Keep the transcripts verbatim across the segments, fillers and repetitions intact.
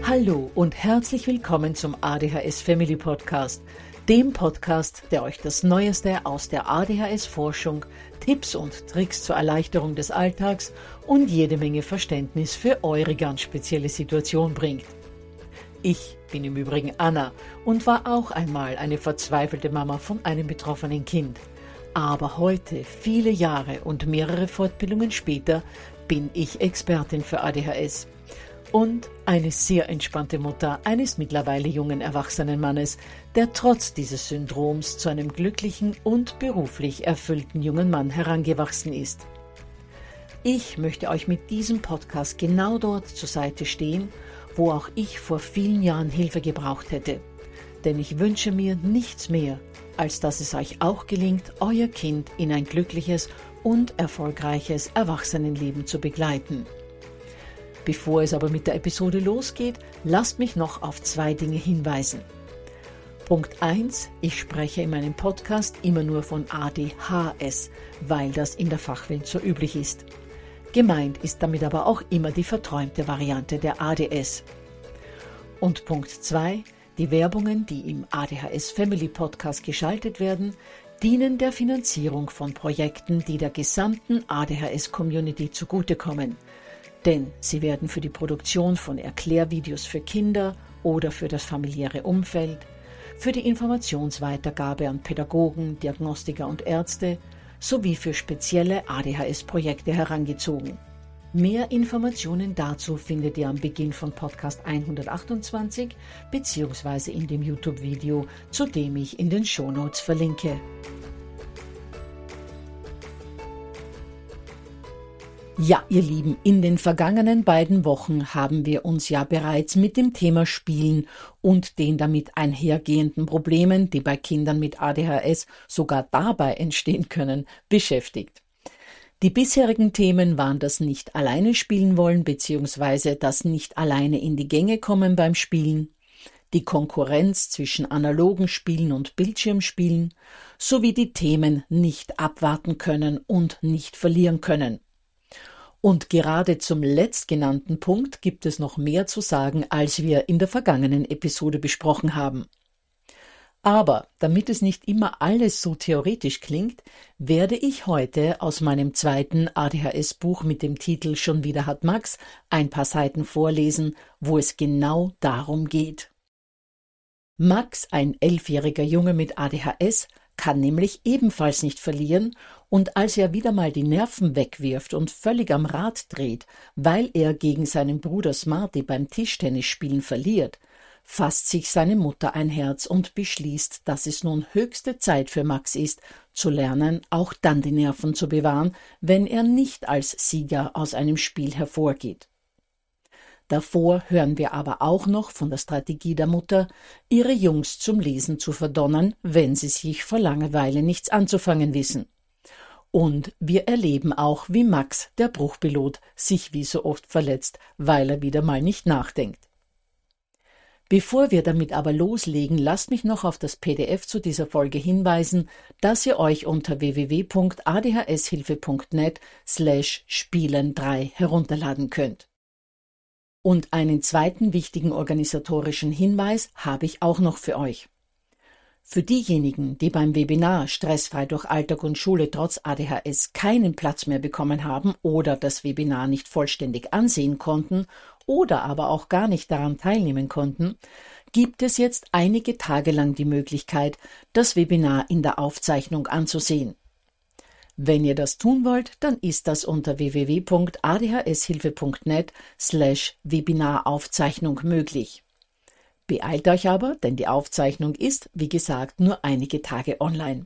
Hallo und herzlich willkommen zum A D H S Family Podcast, dem Podcast, der euch das Neueste aus der A D H S-Forschung, Tipps und Tricks zur Erleichterung des Alltags und jede Menge Verständnis für eure ganz spezielle Situation bringt. Ich bin im Übrigen Anna und war auch einmal eine verzweifelte Mama von einem betroffenen Kind. Aber heute, viele Jahre und mehrere Fortbildungen später, bin ich Expertin für A D H S. Und eine sehr entspannte Mutter eines mittlerweile jungen erwachsenen Mannes, der trotz dieses Syndroms zu einem glücklichen und beruflich erfüllten jungen Mann herangewachsen ist. Ich möchte euch mit diesem Podcast genau dort zur Seite stehen, wo auch ich vor vielen Jahren Hilfe gebraucht hätte. Denn ich wünsche mir nichts mehr, als dass es euch auch gelingt, euer Kind in ein glückliches und erfolgreiches Erwachsenenleben zu begleiten. Bevor es aber mit der Episode losgeht, lasst mich noch auf zwei Dinge hinweisen. Punkt eins. Ich spreche in meinem Podcast immer nur von A D H S, weil das in der Fachwelt so üblich ist. Gemeint ist damit aber auch immer die verträumte Variante der A D S. Und Punkt zwei. Die Werbungen, die im A D H S Family Podcast geschaltet werden, dienen der Finanzierung von Projekten, die der gesamten A D H S-Community zugutekommen. Denn sie werden für die Produktion von Erklärvideos für Kinder oder für das familiäre Umfeld, für die Informationsweitergabe an Pädagogen, Diagnostiker und Ärzte sowie für spezielle A D H S-Projekte herangezogen. Mehr Informationen dazu findet ihr am Beginn von Podcast hundertachtundzwanzig bzw. in dem YouTube-Video, zu dem ich in den Shownotes verlinke. Ja, ihr Lieben, in den vergangenen beiden Wochen haben wir uns ja bereits mit dem Thema Spielen und den damit einhergehenden Problemen, die bei Kindern mit A D H S sogar dabei entstehen können, beschäftigt. Die bisherigen Themen waren das nicht alleine spielen wollen bzw. das nicht alleine in die Gänge kommen beim Spielen, die Konkurrenz zwischen analogen Spielen und Bildschirmspielen sowie die Themen nicht abwarten können und nicht verlieren können. Und gerade zum letztgenannten Punkt gibt es noch mehr zu sagen, als wir in der vergangenen Episode besprochen haben. Aber damit es nicht immer alles so theoretisch klingt, werde ich heute aus meinem zweiten A D H S-Buch mit dem Titel Schon wieder hat Max ein paar Seiten vorlesen, wo es genau darum geht. Max, ein elfjähriger Junge mit A D H S, kann nämlich ebenfalls nicht verlieren, und als er wieder mal die Nerven wegwirft und völlig am Rad dreht, weil er gegen seinen Bruder Smarty beim Tischtennisspielen verliert, fasst sich seine Mutter ein Herz und beschließt, dass es nun höchste Zeit für Max ist, zu lernen, auch dann die Nerven zu bewahren, wenn er nicht als Sieger aus einem Spiel hervorgeht. Davor hören wir aber auch noch von der Strategie der Mutter, ihre Jungs zum Lesen zu verdonnern, wenn sie sich vor Langeweile nichts anzufangen wissen. Und wir erleben auch, wie Max, der Bruchpilot, sich wie so oft verletzt, weil er wieder mal nicht nachdenkt. Bevor wir damit aber loslegen, lasst mich noch auf das P D F zu dieser Folge hinweisen, das ihr euch unter w w w punkt a d h s hilfe punkt net slash spielen drei herunterladen könnt. Und einen zweiten wichtigen organisatorischen Hinweis habe ich auch noch für euch. Für diejenigen, die beim Webinar Stressfrei durch Alltag und Schule trotz A D H S keinen Platz mehr bekommen haben oder das Webinar nicht vollständig ansehen konnten oder aber auch gar nicht daran teilnehmen konnten, gibt es jetzt einige Tage lang die Möglichkeit, das Webinar in der Aufzeichnung anzusehen. Wenn ihr das tun wollt, dann ist das unter w w w punkt a d h s hilfe punkt net slash Webinaraufzeichnung möglich. Beeilt euch aber, denn die Aufzeichnung ist, wie gesagt, nur einige Tage online.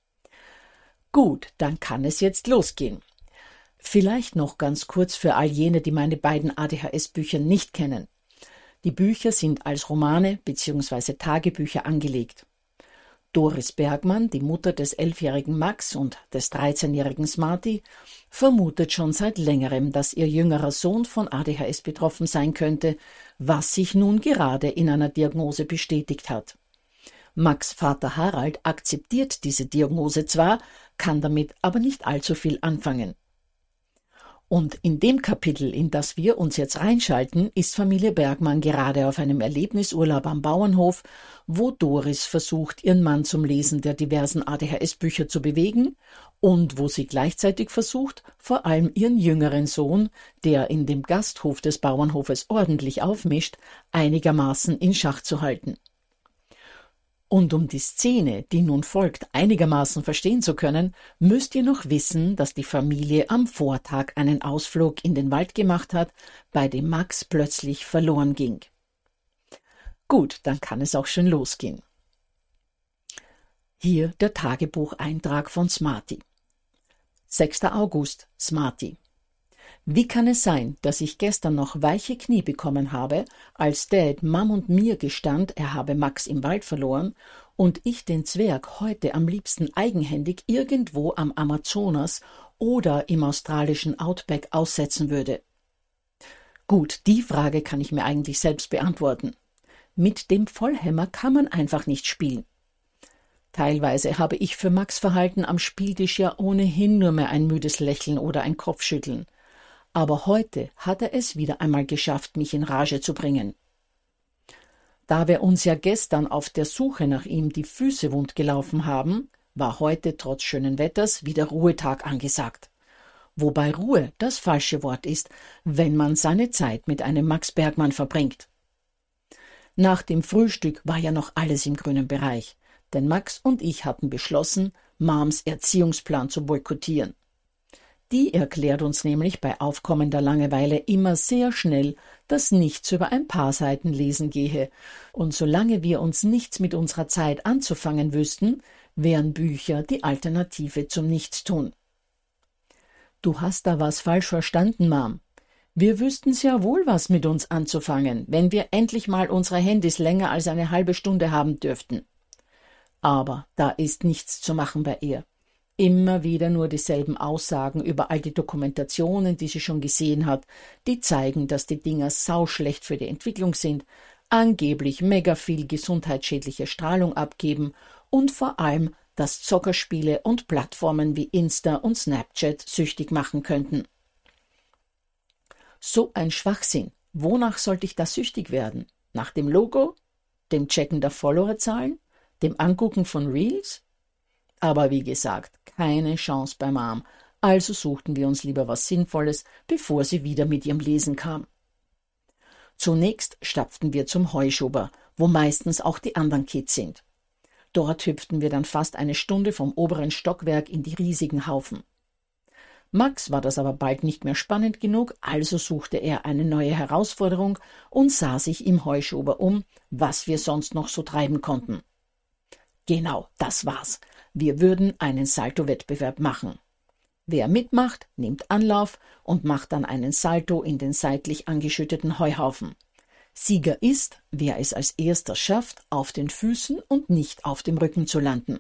Gut, dann kann es jetzt losgehen. Vielleicht noch ganz kurz für all jene, die meine beiden A D H S-Bücher nicht kennen. Die Bücher sind als Romane bzw. Tagebücher angelegt. Doris Bergmann, die Mutter des elfjährigen Max und des dreizehnjährigen Smarty, vermutet schon seit längerem, dass ihr jüngerer Sohn von A D H S betroffen sein könnte, was sich nun gerade in einer Diagnose bestätigt hat. Max' Vater Harald akzeptiert diese Diagnose zwar, kann damit aber nicht allzu viel anfangen. Und in dem Kapitel, in das wir uns jetzt reinschalten, ist Familie Bergmann gerade auf einem Erlebnisurlaub am Bauernhof, wo Doris versucht, ihren Mann zum Lesen der diversen A D H S-Bücher zu bewegen und wo sie gleichzeitig versucht, vor allem ihren jüngeren Sohn, der in dem Gasthof des Bauernhofes ordentlich aufmischt, einigermaßen in Schach zu halten. Und um die Szene, die nun folgt, einigermaßen verstehen zu können, müsst ihr noch wissen, dass die Familie am Vortag einen Ausflug in den Wald gemacht hat, bei dem Max plötzlich verloren ging. Gut, dann kann es auch schon losgehen. Hier der Tagebucheintrag von Smarty. sechster August, Smarty. Wie kann es sein, dass ich gestern noch weiche Knie bekommen habe, als Dad Mom und mir gestand, er habe Max im Wald verloren und ich den Zwerg heute am liebsten eigenhändig irgendwo am Amazonas oder im australischen Outback aussetzen würde? Gut, die Frage kann ich mir eigentlich selbst beantworten. Mit dem Vollhämmer kann man einfach nicht spielen. Teilweise habe ich für Max Verhalten am Spieltisch ja ohnehin nur mehr ein müdes Lächeln oder ein Kopfschütteln. Aber heute hat er es wieder einmal geschafft, mich in Rage zu bringen. Da wir uns ja gestern auf der Suche nach ihm die Füße wund gelaufen haben, war heute trotz schönen Wetters wieder Ruhetag angesagt. Wobei Ruhe das falsche Wort ist, wenn man seine Zeit mit einem Max Bergmann verbringt. Nach dem Frühstück war ja noch alles im grünen Bereich, denn Max und ich hatten beschlossen, Mams Erziehungsplan zu boykottieren. Die erklärt uns nämlich bei aufkommender Langeweile immer sehr schnell, dass nichts über ein paar Seiten lesen gehe, und solange wir uns nichts mit unserer Zeit anzufangen wüssten, wären Bücher die Alternative zum Nichtstun. Du hast da was falsch verstanden, Mom. Wir wüssten sehr wohl, was mit uns anzufangen, wenn wir endlich mal unsere Handys länger als eine halbe Stunde haben dürften. Aber da ist nichts zu machen bei ihr. Immer wieder nur dieselben Aussagen über all die Dokumentationen, die sie schon gesehen hat, die zeigen, dass die Dinger sauschlecht für die Entwicklung sind, angeblich mega viel gesundheitsschädliche Strahlung abgeben und vor allem, dass Zockerspiele und Plattformen wie Insta und Snapchat süchtig machen könnten. So ein Schwachsinn. Wonach sollte ich da süchtig werden? Nach dem Logo? Dem Checken der Followerzahlen? Dem Angucken von Reels? Aber wie gesagt, keine Chance bei Mom, also suchten wir uns lieber was Sinnvolles, bevor sie wieder mit ihrem Lesen kam. Zunächst stapften wir zum Heuschober, wo meistens auch die anderen Kids sind. Dort hüpften wir dann fast eine Stunde vom oberen Stockwerk in die riesigen Haufen. Max war das aber bald nicht mehr spannend genug, also suchte er eine neue Herausforderung und sah sich im Heuschober um, was wir sonst noch so treiben konnten. Genau, das war's. Wir würden einen Salto-Wettbewerb machen. Wer mitmacht, nimmt Anlauf und macht dann einen Salto in den seitlich angeschütteten Heuhaufen. Sieger ist, wer es als erster schafft, auf den Füßen und nicht auf dem Rücken zu landen.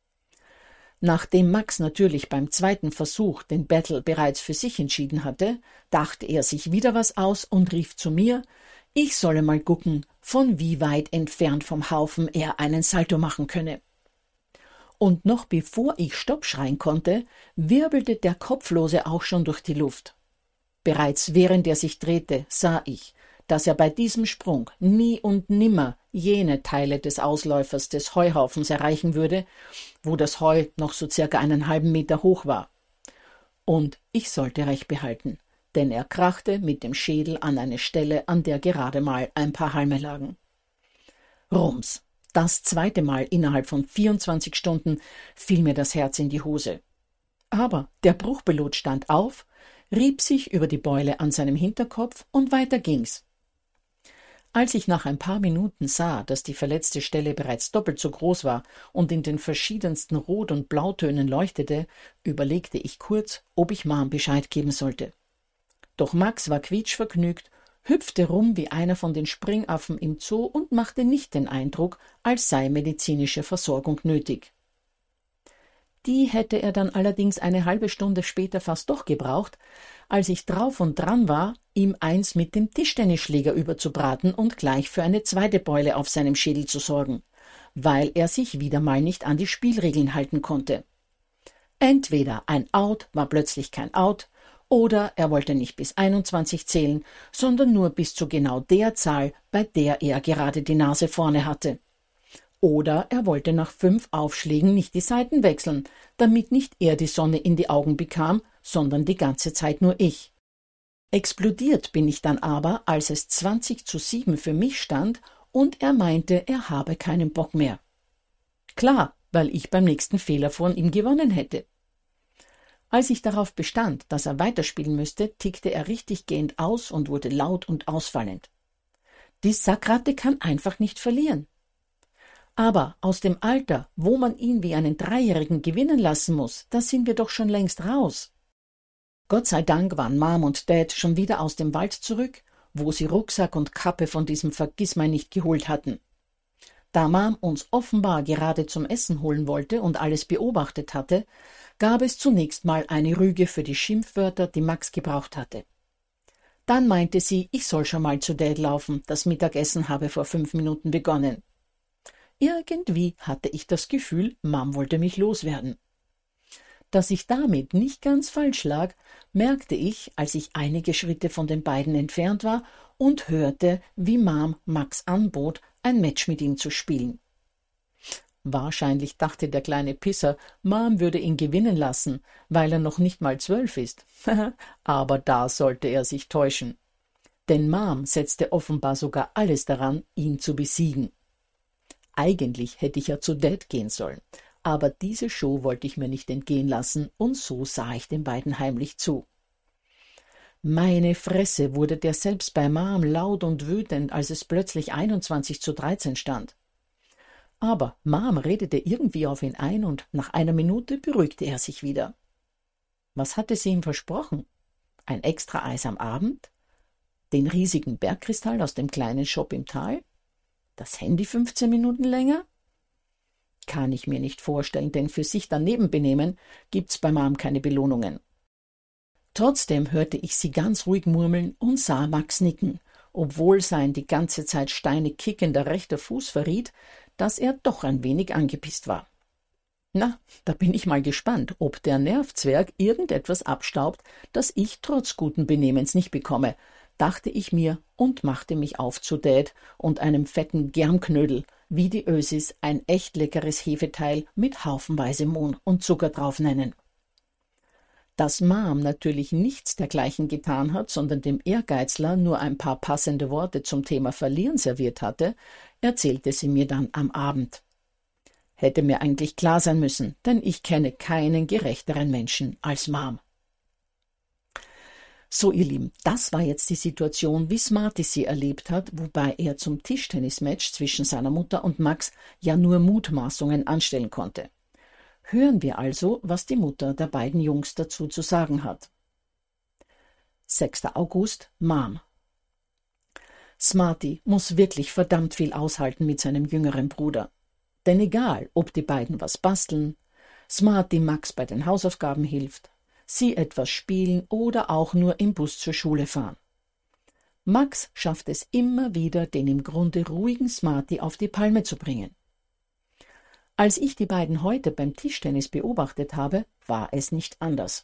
Nachdem Max natürlich beim zweiten Versuch den Battle bereits für sich entschieden hatte, dachte er sich wieder was aus und rief zu mir, ich solle mal gucken, von wie weit entfernt vom Haufen er einen Salto machen könne. Und noch bevor ich Stopp schreien konnte, wirbelte der Kopflose auch schon durch die Luft. Bereits während er sich drehte, sah ich, dass er bei diesem Sprung nie und nimmer jene Teile des Ausläufers des Heuhaufens erreichen würde, wo das Heu noch so circa einen halben Meter hoch war. Und ich sollte recht behalten, denn er krachte mit dem Schädel an eine Stelle, an der gerade mal ein paar Halme lagen. Rums! Das zweite Mal innerhalb von vierundzwanzig Stunden fiel mir das Herz in die Hose. Aber der Bruchpilot stand auf, rieb sich über die Beule an seinem Hinterkopf und weiter ging's. Als ich nach ein paar Minuten sah, dass die verletzte Stelle bereits doppelt so groß war und in den verschiedensten Rot- und Blautönen leuchtete, überlegte ich kurz, ob ich Mom Bescheid geben sollte. Doch Max war quietschvergnügt, hüpfte rum wie einer von den Springaffen im Zoo und machte nicht den Eindruck, als sei medizinische Versorgung nötig. Die hätte er dann allerdings eine halbe Stunde später fast doch gebraucht, als ich drauf und dran war, ihm eins mit dem Tischtennisschläger überzubraten und gleich für eine zweite Beule auf seinem Schädel zu sorgen, weil er sich wieder mal nicht an die Spielregeln halten konnte. Entweder ein Out war plötzlich kein Out, Oder er wollte nicht bis einundzwanzig zählen, sondern nur bis zu genau der Zahl, bei der er gerade die Nase vorne hatte. Oder er wollte nach fünf Aufschlägen nicht die Seiten wechseln, damit nicht er die Sonne in die Augen bekam, sondern die ganze Zeit nur ich. Explodiert bin ich dann aber, als es zwanzig zu sieben für mich stand und er meinte, er habe keinen Bock mehr. Klar, weil ich beim nächsten Fehler von ihm gewonnen hätte. Als ich darauf bestand, dass er weiterspielen müsste, tickte er richtig gehend aus und wurde laut und ausfallend. Die Sackratte kann einfach nicht verlieren. Aber aus dem Alter, wo man ihn wie einen Dreijährigen gewinnen lassen muss, da sind wir doch schon längst raus. Gott sei Dank waren Mom und Dad schon wieder aus dem Wald zurück, wo sie Rucksack und Kappe von diesem Vergissmeinnicht geholt hatten. Da Mom uns offenbar gerade zum Essen holen wollte und alles beobachtet hatte, gab es zunächst mal eine Rüge für die Schimpfwörter, die Max gebraucht hatte. Dann meinte sie, ich soll schon mal zu Dad laufen, das Mittagessen habe vor fünf Minuten begonnen. Irgendwie hatte ich das Gefühl, Mom wollte mich loswerden. Dass ich damit nicht ganz falsch lag, merkte ich, als ich einige Schritte von den beiden entfernt war und hörte, wie Mom Max anbot, ein Match mit ihm zu spielen. Wahrscheinlich dachte der kleine Pisser, Mom würde ihn gewinnen lassen, weil er noch nicht mal zwölf ist. Aber da sollte er sich täuschen. Denn Mom setzte offenbar sogar alles daran, ihn zu besiegen. Eigentlich hätte ich ja zu Dad gehen sollen, aber diese Show wollte ich mir nicht entgehen lassen und so sah ich den beiden heimlich zu. Meine Fresse, wurde der selbst bei Mom laut und wütend, als es plötzlich einundzwanzig zu dreizehn stand. Aber Mom redete irgendwie auf ihn ein und nach einer Minute beruhigte er sich wieder. Was hatte sie ihm versprochen? Ein extra Eis am Abend? Den riesigen Bergkristall aus dem kleinen Shop im Tal? Das Handy fünfzehn Minuten länger? Kann ich mir nicht vorstellen, denn für sich daneben benehmen gibt's bei Mom keine Belohnungen. Trotzdem hörte ich sie ganz ruhig murmeln und sah Max nicken, obwohl sein die ganze Zeit Steine kickender rechter Fuß verriet, dass er doch ein wenig angepisst war. Na, da bin ich mal gespannt, ob der Nervzwerg irgendetwas abstaubt, das ich trotz guten Benehmens nicht bekomme, dachte ich mir und machte mich auf zu Dad und einem fetten Germknödel, wie die Ösis ein echt leckeres Hefeteil mit haufenweise Mohn und Zucker drauf nennen. Dass Mom natürlich nichts dergleichen getan hat, sondern dem Ehrgeizler nur ein paar passende Worte zum Thema Verlieren serviert hatte, erzählte sie mir dann am Abend. Hätte mir eigentlich klar sein müssen, denn ich kenne keinen gerechteren Menschen als Mom. So, ihr Lieben, das war jetzt die Situation, wie Smarty sie erlebt hat, wobei er zum Tischtennismatch zwischen seiner Mutter und Max ja nur Mutmaßungen anstellen konnte. Hören wir also, was die Mutter der beiden Jungs dazu zu sagen hat. sechster August, Mom. Smarty muss wirklich verdammt viel aushalten mit seinem jüngeren Bruder. Denn egal, ob die beiden was basteln, Smarty Max bei den Hausaufgaben hilft, sie etwas spielen oder auch nur im Bus zur Schule fahren. Max schafft es immer wieder, den im Grunde ruhigen Smarty auf die Palme zu bringen. Als ich die beiden heute beim Tischtennis beobachtet habe, war es nicht anders.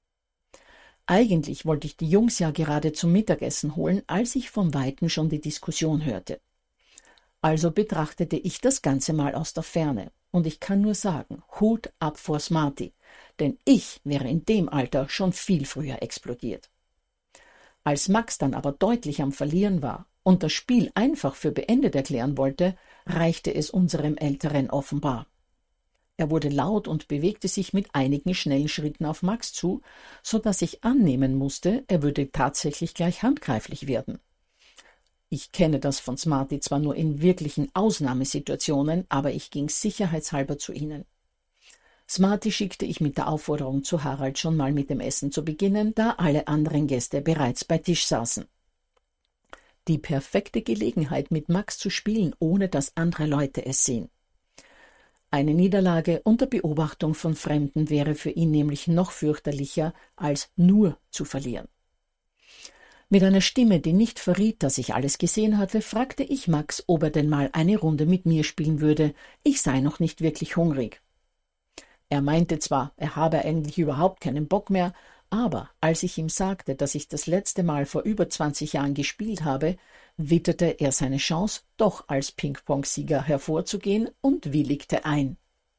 Eigentlich wollte ich die Jungs ja gerade zum Mittagessen holen, als ich von Weitem schon die Diskussion hörte. Also betrachtete ich das Ganze mal aus der Ferne und ich kann nur sagen, Hut ab vor Smarty, denn ich wäre in dem Alter schon viel früher explodiert. Als Max dann aber deutlich am Verlieren war und das Spiel einfach für beendet erklären wollte, reichte es unserem Älteren offenbar. Er wurde laut und bewegte sich mit einigen schnellen Schritten auf Max zu, so dass ich annehmen musste, er würde tatsächlich gleich handgreiflich werden. Ich kenne das von Smarty zwar nur in wirklichen Ausnahmesituationen, aber ich ging sicherheitshalber zu ihnen. Smarty schickte ich mit der Aufforderung zu Harald schon mal mit dem Essen zu beginnen, da alle anderen Gäste bereits bei Tisch saßen. Die perfekte Gelegenheit, mit Max zu spielen, ohne dass andere Leute es sehen. Eine Niederlage unter Beobachtung von Fremden wäre für ihn nämlich noch fürchterlicher, als nur zu verlieren. Mit einer Stimme, die nicht verriet, dass ich alles gesehen hatte, fragte ich Max, ob er denn mal eine Runde mit mir spielen würde, ich sei noch nicht wirklich hungrig. Er meinte zwar, er habe eigentlich überhaupt keinen Bock mehr, Aber als ich ihm sagte, dass ich das letzte Mal vor über zwanzig Jahren gespielt habe, witterte er seine Chance, doch als Ping-Pong-Sieger hervorzugehen und willigte ein.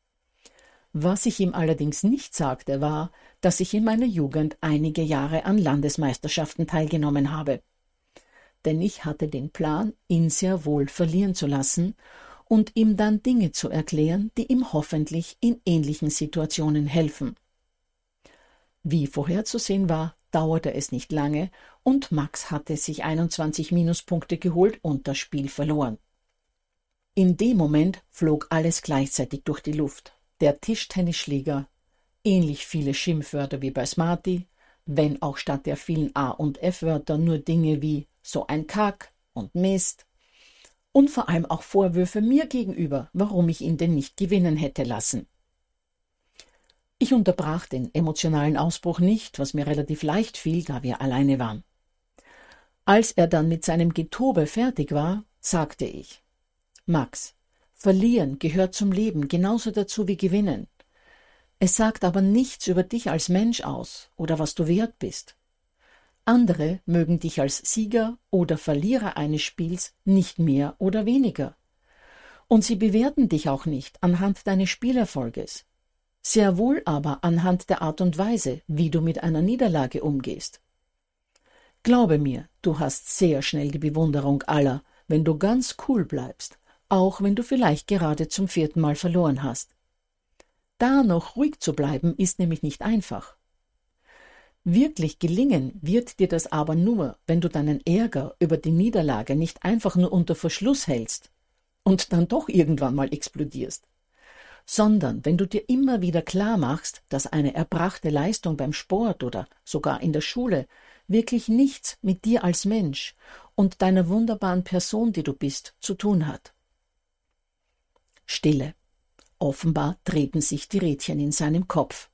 Was ich ihm allerdings nicht sagte, war, dass ich in meiner Jugend einige Jahre an Landesmeisterschaften teilgenommen habe. Denn ich hatte den Plan, ihn sehr wohl verlieren zu lassen und ihm dann Dinge zu erklären, die ihm hoffentlich in ähnlichen Situationen helfen. Wie vorherzusehen war, dauerte es nicht lange und Max hatte sich einundzwanzig Minuspunkte geholt und das Spiel verloren. In dem Moment flog alles gleichzeitig durch die Luft. Der Tischtennisschläger, ähnlich viele Schimpfwörter wie bei Smarty, wenn auch statt der vielen A- und F-Wörter nur Dinge wie so ein Kack und Mist und vor allem auch Vorwürfe mir gegenüber, warum ich ihn denn nicht gewinnen hätte lassen. Ich unterbrach den emotionalen Ausbruch nicht, was mir relativ leicht fiel, da wir alleine waren. Als er dann mit seinem Getobe fertig war, sagte ich: Max, verlieren gehört zum Leben genauso dazu wie gewinnen. Es sagt aber nichts über dich als Mensch aus oder was du wert bist. Andere mögen dich als Sieger oder Verlierer eines Spiels nicht mehr oder weniger. Und sie bewerten dich auch nicht anhand deines Spielerfolges. Sehr wohl aber anhand der Art und Weise, wie du mit einer Niederlage umgehst. Glaube mir, du hast sehr schnell die Bewunderung aller, wenn du ganz cool bleibst, auch wenn du vielleicht gerade zum vierten Mal verloren hast. Da noch ruhig zu bleiben, ist nämlich nicht einfach. Wirklich gelingen wird dir das aber nur, wenn du deinen Ärger über die Niederlage nicht einfach nur unter Verschluss hältst und dann doch irgendwann mal explodierst, sondern wenn du dir immer wieder klar machst, dass eine erbrachte Leistung beim Sport oder sogar in der Schule wirklich nichts mit dir als Mensch und deiner wunderbaren Person, die du bist, zu tun hat. Stille. Offenbar drehten sich die Rädchen in seinem Kopf.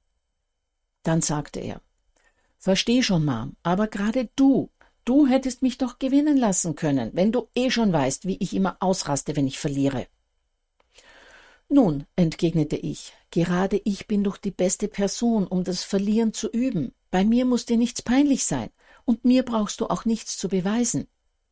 Dann sagte er: Versteh schon, Mom, aber gerade du, du hättest mich doch gewinnen lassen können, wenn du eh schon weißt, wie ich immer ausraste, wenn ich verliere. Nun, entgegnete ich, gerade ich bin doch die beste Person, um das Verlieren zu üben. Bei mir muss dir nichts peinlich sein, und mir brauchst du auch nichts zu beweisen.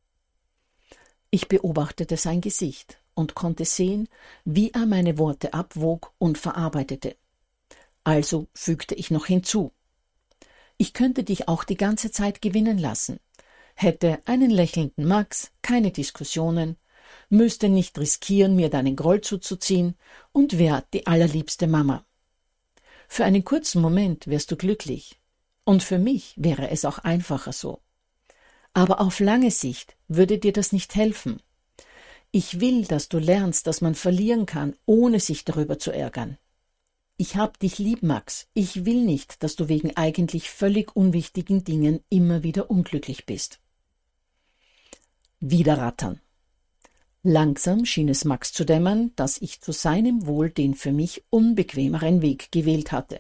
Ich beobachtete sein Gesicht und konnte sehen, wie er meine Worte abwog und verarbeitete. Also fügte ich noch hinzu: Ich könnte dich auch die ganze Zeit gewinnen lassen, hätte einen lächelnden Max, keine Diskussionen, müsste nicht riskieren, mir deinen Groll zuzuziehen und wär die allerliebste Mama. Für einen kurzen Moment wärst du glücklich und für mich wäre es auch einfacher so. Aber auf lange Sicht würde dir das nicht helfen. Ich will, dass du lernst, dass man verlieren kann, ohne sich darüber zu ärgern. Ich hab dich lieb, Max. Ich will nicht, dass du wegen eigentlich völlig unwichtigen Dingen immer wieder unglücklich bist. Wieder rattern. Langsam schien es Max zu dämmern, dass ich zu seinem Wohl den für mich unbequemeren Weg gewählt hatte.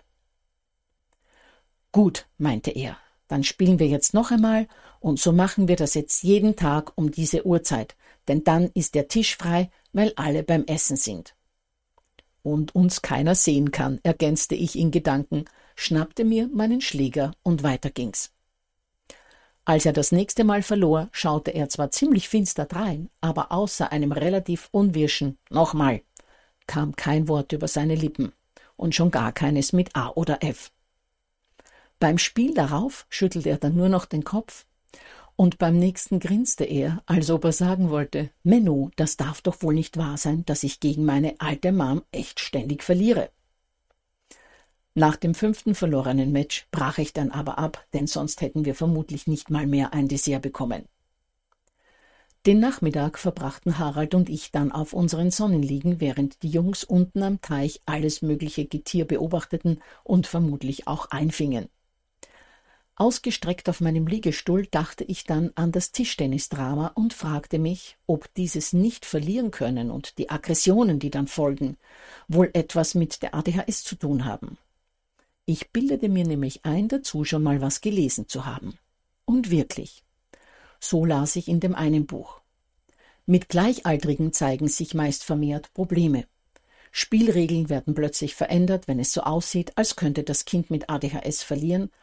Gut, meinte er, dann spielen wir jetzt noch einmal und so machen wir das jetzt jeden Tag um diese Uhrzeit, denn dann ist der Tisch frei, weil alle beim Essen sind. Und uns keiner sehen kann, ergänzte ich in Gedanken, schnappte mir meinen Schläger und weiter ging's. Als er das nächste Mal verlor, schaute er zwar ziemlich finster drein, aber außer einem relativ unwirschen »Nochmal« kam kein Wort über seine Lippen und schon gar keines mit A oder F. Beim Spiel darauf schüttelte er dann nur noch den Kopf und beim nächsten grinste er, als ob er sagen wollte: »Menno, das darf doch wohl nicht wahr sein, dass ich gegen meine alte Mom echt ständig verliere.« Nach dem fünften verlorenen Match brach ich dann aber ab, denn sonst hätten wir vermutlich nicht mal mehr ein Dessert bekommen. Den Nachmittag verbrachten Harald und ich dann auf unseren Sonnenliegen, während die Jungs unten am Teich alles mögliche Getier beobachteten und vermutlich auch einfingen. Ausgestreckt auf meinem Liegestuhl dachte ich dann an das Tischtennisdrama und fragte mich, ob dieses Nicht-Verlieren-Können und die Aggressionen, die dann folgen, wohl etwas mit der A D H S zu tun haben. Ich bildete mir nämlich ein, dazu schon mal was gelesen zu haben. Und wirklich. So las ich in dem einen Buch. Mit Gleichaltrigen zeigen sich meist vermehrt Probleme. Spielregeln werden plötzlich verändert, wenn es so aussieht, als könnte das Kind mit A D H S verlieren,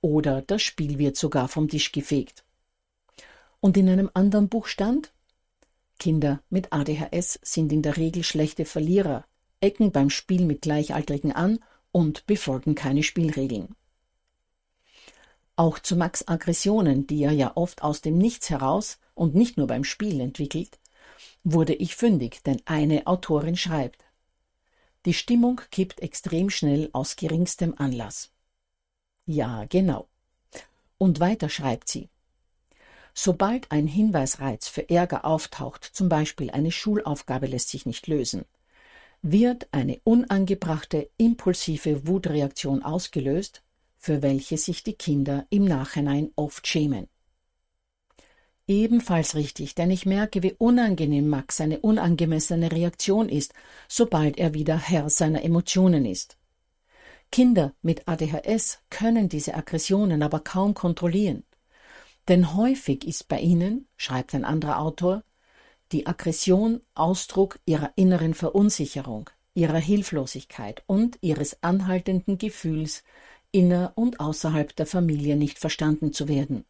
oder das Spiel wird sogar vom Tisch gefegt. Und in einem anderen Buch stand: Kinder mit A D H S sind in der Regel schlechte Verlierer, ecken beim Spiel mit Gleichaltrigen an und befolgen keine Spielregeln. Auch zu Max' Aggressionen, die er ja oft aus dem Nichts heraus und nicht nur beim Spiel entwickelt, wurde ich fündig, denn eine Autorin schreibt: Die Stimmung kippt extrem schnell aus geringstem Anlass. Ja, genau. Und weiter schreibt sie: Sobald ein Hinweisreiz für Ärger auftaucht, zum Beispiel eine Schulaufgabe lässt sich nicht lösen, wird eine unangebrachte, impulsive Wutreaktion ausgelöst, für welche sich die Kinder im Nachhinein oft schämen. Ebenfalls richtig, denn ich merke, wie unangenehm Max eine unangemessene Reaktion ist, sobald er wieder Herr seiner Emotionen ist. Kinder mit A D H S können diese Aggressionen aber kaum kontrollieren. Denn häufig ist bei ihnen, schreibt ein anderer Autor, die Aggression Ausdruck ihrer inneren Verunsicherung, ihrer Hilflosigkeit und ihres anhaltenden Gefühls, inner- und außerhalb der Familie nicht verstanden zu werden.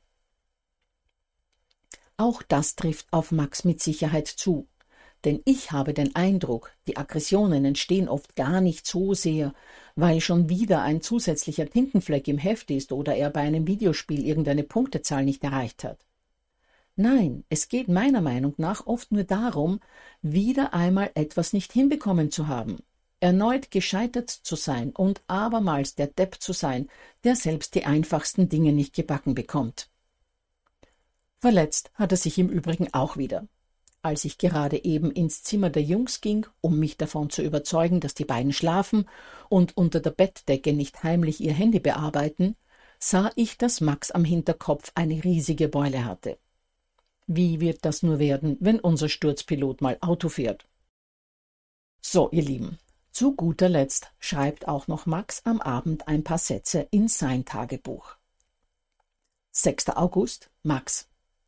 Auch das trifft auf Max mit Sicherheit zu, denn ich habe den Eindruck, die Aggressionen entstehen oft gar nicht so sehr, weil schon wieder ein zusätzlicher Tintenfleck im Heft ist oder er bei einem Videospiel irgendeine Punktezahl nicht erreicht hat. Nein, es geht meiner Meinung nach oft nur darum, wieder einmal etwas nicht hinbekommen zu haben, erneut gescheitert zu sein und abermals der Depp zu sein, der selbst die einfachsten Dinge nicht gebacken bekommt. Verletzt hat er sich im Übrigen auch wieder. Als ich gerade eben ins Zimmer der Jungs ging, um mich davon zu überzeugen, dass die beiden schlafen und unter der Bettdecke nicht heimlich ihr Handy bearbeiten, sah ich, dass Max am Hinterkopf eine riesige Beule hatte. Wie wird das nur werden, wenn unser Sturzpilot mal Auto fährt? So, ihr Lieben, zu guter Letzt schreibt auch noch Max am Abend ein paar Sätze in sein Tagebuch. sechster August, Max.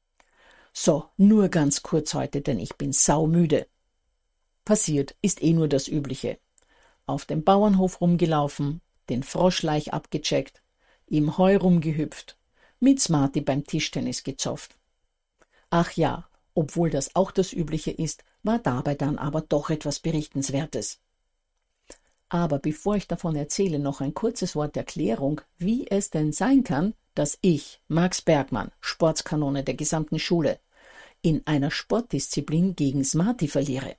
So, nur ganz kurz heute, denn ich bin saumüde. Passiert ist eh nur das Übliche. Auf dem Bauernhof rumgelaufen, den Froschlaich abgecheckt, im Heu rumgehüpft, mit Smarty beim Tischtennis gezofft. Ach ja, obwohl das auch das Übliche ist, war dabei dann aber doch etwas Berichtenswertes. Aber bevor ich davon erzähle, noch ein kurzes Wort Erklärung, wie es denn sein kann, dass ich, Max Bergmann, Sportskanone der gesamten Schule, in einer Sportdisziplin gegen Smarty verliere.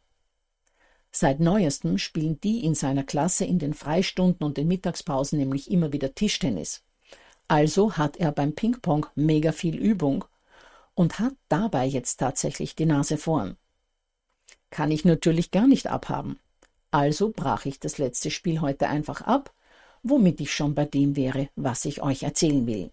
Seit Neuestem spielen die in seiner Klasse in den Freistunden und den Mittagspausen nämlich immer wieder Tischtennis. Also hat er beim Ping-Pong mega viel Übung und hat dabei jetzt tatsächlich die Nase vorn. Kann ich natürlich gar nicht abhaben. Also brach ich das letzte Spiel heute einfach ab, womit ich schon bei dem wäre, was ich euch erzählen will.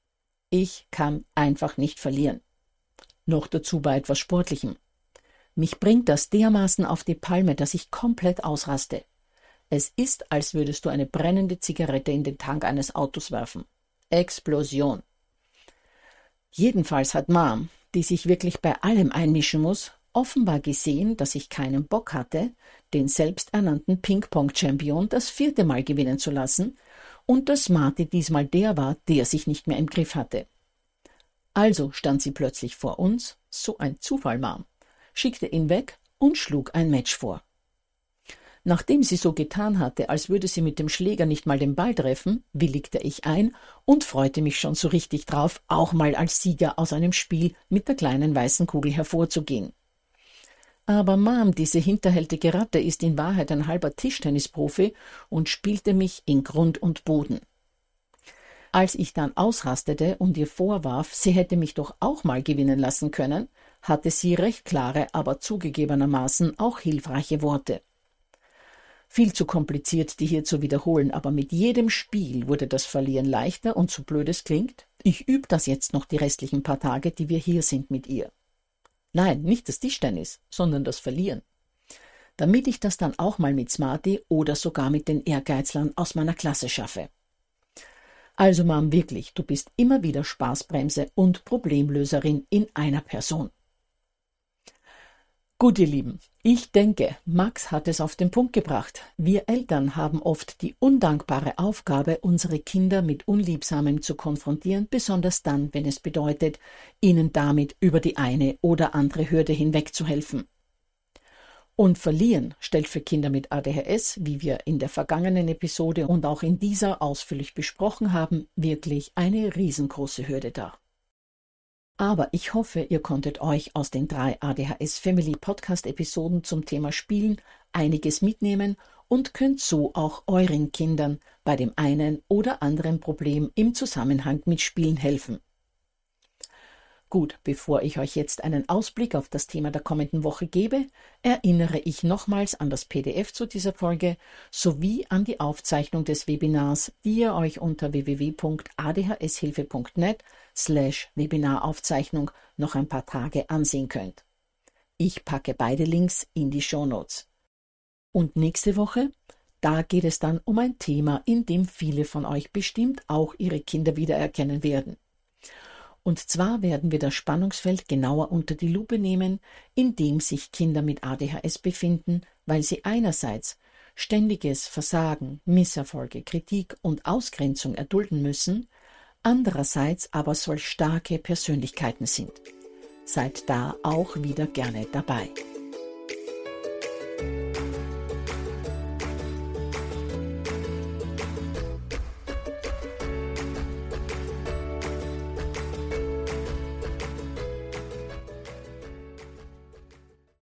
Ich kann einfach nicht verlieren. Noch dazu bei etwas Sportlichem. Mich bringt das dermaßen auf die Palme, dass ich komplett ausraste. Es ist, als würdest du eine brennende Zigarette in den Tank eines Autos werfen. Explosion. Jedenfalls hat Mom, die sich wirklich bei allem einmischen muss, offenbar gesehen, dass ich keinen Bock hatte, den selbsternannten Ping-Pong-Champion das vierte Mal gewinnen zu lassen und dass Smarty diesmal der war, der sich nicht mehr im Griff hatte. Also stand sie plötzlich vor uns, so ein Zufall, Mom, schickte ihn weg und schlug ein Match vor. Nachdem sie so getan hatte, als würde sie mit dem Schläger nicht mal den Ball treffen, willigte ich ein und freute mich schon so richtig drauf, auch mal als Sieger aus einem Spiel mit der kleinen weißen Kugel hervorzugehen. Aber Mom, diese hinterhältige Ratte, ist in Wahrheit ein halber Tischtennisprofi und spielte mich in Grund und Boden. Als ich dann ausrastete und ihr vorwarf, sie hätte mich doch auch mal gewinnen lassen können, hatte sie recht klare, aber zugegebenermaßen auch hilfreiche Worte. Viel zu kompliziert, die hier zu wiederholen, aber mit jedem Spiel wurde das Verlieren leichter und so blöd es klingt, ich übe das jetzt noch die restlichen paar Tage, die wir hier sind mit ihr. Nein, nicht das Tischtennis, sondern das Verlieren. Damit ich das dann auch mal mit Smarty oder sogar mit den Ehrgeizlern aus meiner Klasse schaffe. Also Mom, wirklich, du bist immer wieder Spaßbremse und Problemlöserin in einer Person. Gut, ihr Lieben, ich denke, Max hat es auf den Punkt gebracht. Wir Eltern haben oft die undankbare Aufgabe, unsere Kinder mit Unliebsamem zu konfrontieren, besonders dann, wenn es bedeutet, ihnen damit über die eine oder andere Hürde hinwegzuhelfen. Und verlieren stellt für Kinder mit A D H S, wie wir in der vergangenen Episode und auch in dieser ausführlich besprochen haben, wirklich eine riesengroße Hürde dar. Aber ich hoffe, ihr konntet euch aus den drei A D H S Family Podcast Episoden zum Thema Spielen einiges mitnehmen und könnt so auch euren Kindern bei dem einen oder anderen Problem im Zusammenhang mit Spielen helfen. Gut, bevor ich euch jetzt einen Ausblick auf das Thema der kommenden Woche gebe, erinnere ich nochmals an das P D F zu dieser Folge sowie an die Aufzeichnung des Webinars, die ihr euch unter w w w punkt a d h s hilfe punkt net slash Webinaraufzeichnung noch ein paar Tage ansehen könnt. Ich packe beide Links in die Shownotes. Und nächste Woche, da geht es dann um ein Thema, in dem viele von euch bestimmt auch ihre Kinder wiedererkennen werden. Und zwar werden wir das Spannungsfeld genauer unter die Lupe nehmen, in dem sich Kinder mit A D H S befinden, weil sie einerseits ständiges Versagen, Misserfolge, Kritik und Ausgrenzung erdulden müssen, andererseits aber solch starke Persönlichkeiten sind. Seid da auch wieder gerne dabei.